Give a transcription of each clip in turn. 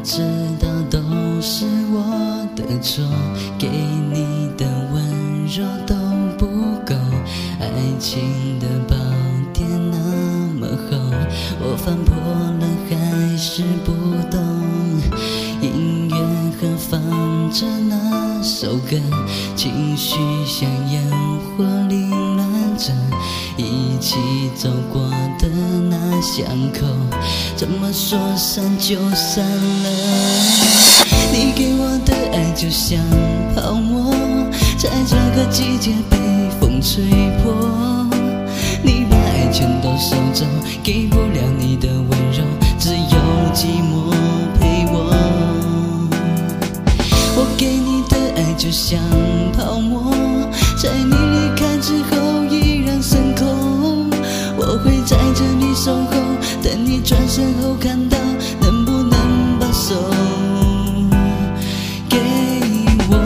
知道都是我的错，给你的温柔都不够，爱情的宝典那么厚，我翻破了还是不懂，音乐盒放着那首歌，情绪像烟火凌乱着一起走过的那巷口，怎么说散就散了。你给我的爱就像泡沫，在这个季节被风吹破，你把爱全都收走，给不了你的温柔，只有寂寞陪我。我给你的爱就像泡沫，在你离开之后依然升空，我会在这里守候，等你转身后看到能不能把手给我。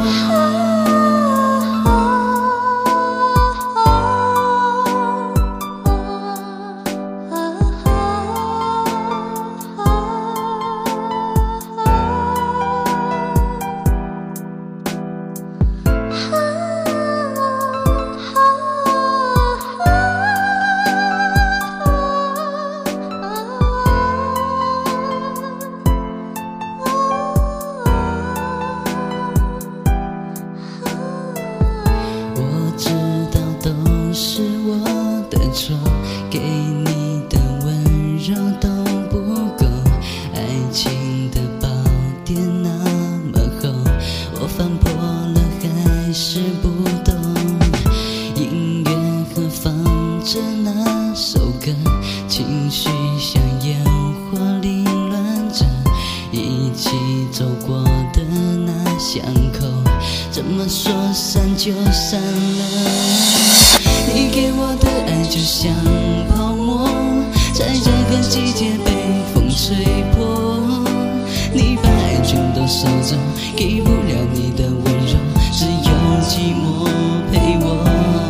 是我的错，给你的温柔都不够，爱情的宝典那么厚，我翻破了还是不懂，音乐盒放着那首歌，情绪像烟火凌乱着一起走过的那巷口，怎么说散就散了。你给我的爱就像泡沫，在这个季节被风吹破，你把爱全都收走，给不了你的温柔，只有寂寞陪我。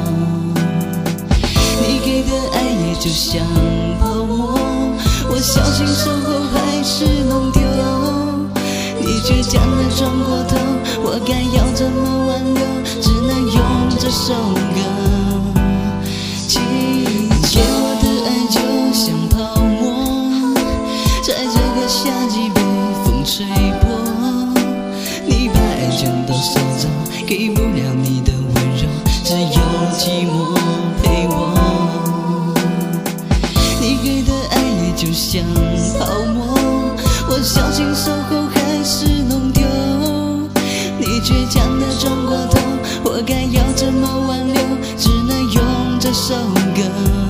你给的爱也就像泡沫，我小心守候还是弄丢，你倔强地转过头，我该要怎么挽留，只能用这首歌。给我的爱就像泡沫，在这个夏季被风吹破，你把爱全都收走，给不了你的温柔，只有寂寞陪我。你给的爱也就像泡沫，我小心守候还是弄丢，你倔强地转过头，我该要怎么挽留，只能用这首歌。